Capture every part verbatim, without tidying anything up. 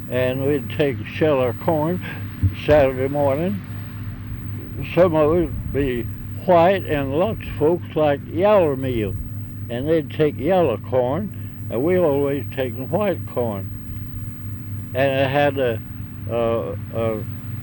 and we'd take shell our corn Saturday morning. Some of it would be white, and lots of folks like yaller meal, and they'd take yellow corn, and we always taken white corn. And it had a, a, a,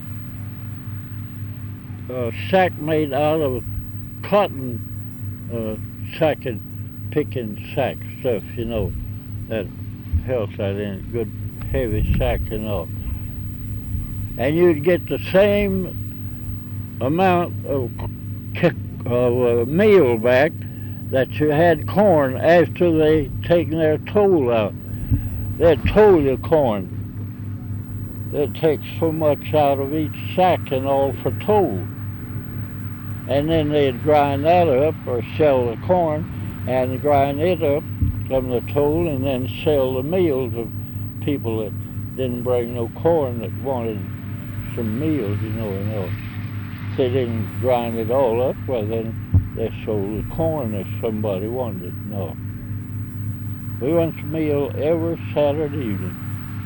a sack made out of cotton uh, sacking, picking sack stuff, you know, that held that in it, good heavy sack and all. And you'd get the same amount of, of uh, meal back that you had corn after they taken their toll out. They'd toll the corn. They'd take so much out of each sack and all for toll. And then they'd grind that up or shell the corn and grind it up from the toll and then sell the meal to people that didn't bring no corn that wanted some meals, you know, and all. If they didn't grind it all up, well then they sold the corn if somebody wanted it. No. We went to meal every Saturday evening.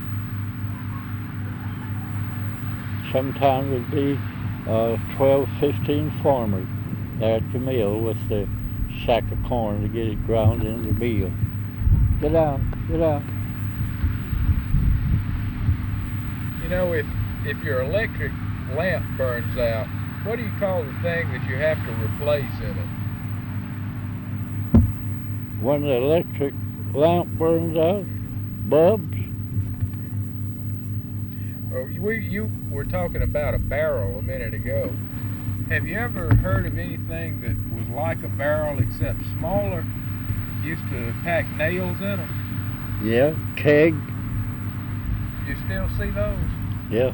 Sometimes it'd be uh, twelve, fifteen farmers there at the mill with the sack of corn to get it ground into meal. Get down, get down. You know, if if your electric lamp burns out, what do you call the thing that you have to replace in it? When the electric lamp burns out, bulbs. Oh, we, you were talking about a barrel a minute ago. Have you ever heard of anything that was like a barrel except smaller? Used to pack nails in them. Yeah, keg. You still see those? Yeah.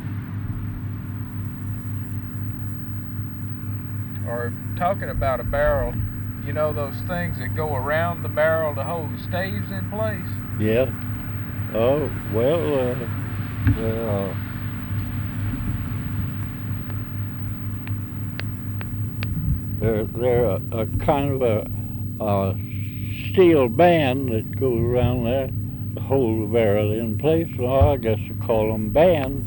Or talking about a barrel, you know those things that go around the barrel to hold the staves in place? Yeah. Oh, well, uh, uh, they're, they're a, a kind of a, a steel band that goes around there to hold the barrel in place. Well, I guess you call them bands.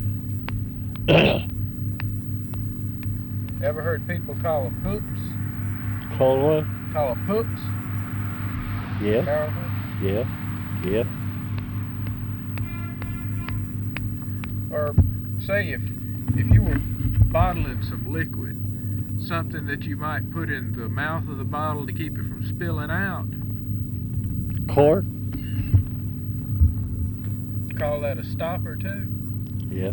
Ever heard people call them hooks? Call what? Call them hooks? Yeah. Barrel hooks? Yeah. Yeah. Or say if if you were bottling some liquid, something that you might put in the mouth of the bottle to keep it from spilling out. Cork? Call that a stopper too? Yeah.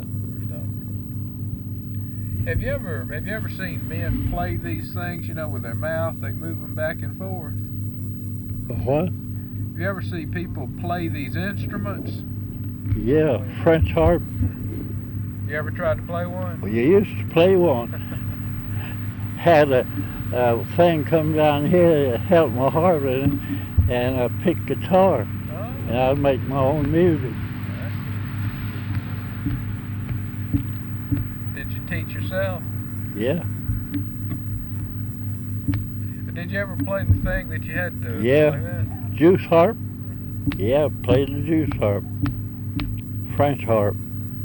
Have you ever have you ever seen men play these things, you know, with their mouth? They move them back and forth. What? Have you ever see people play these instruments? Yeah, French harp. You ever tried to play one? Well, you used to play one. Had a, a thing come down here that helped my harp in it, and I picked guitar, Oh. and I'd make my own music. Did you teach yourself? Yeah. Did you ever play the thing that you had to Yeah. play that? Juice harp? Mm-hmm. Yeah, played the juice harp. French harp.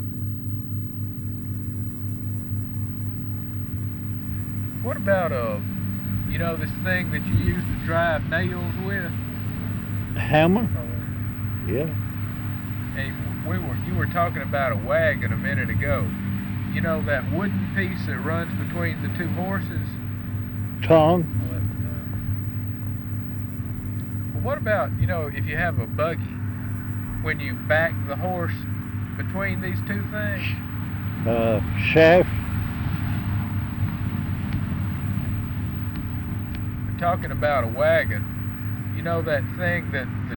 What about uh, you know, this thing that you use to drive nails with? Hammer? Uh, Yeah. and we were you were talking about a wagon a minute ago. You know that wooden piece that runs between the two horses? Tongue? Well, what about, you know, if you have a buggy, when you back the horse between these two things? Uh, shaft? We're talking about a wagon. You know that thing that the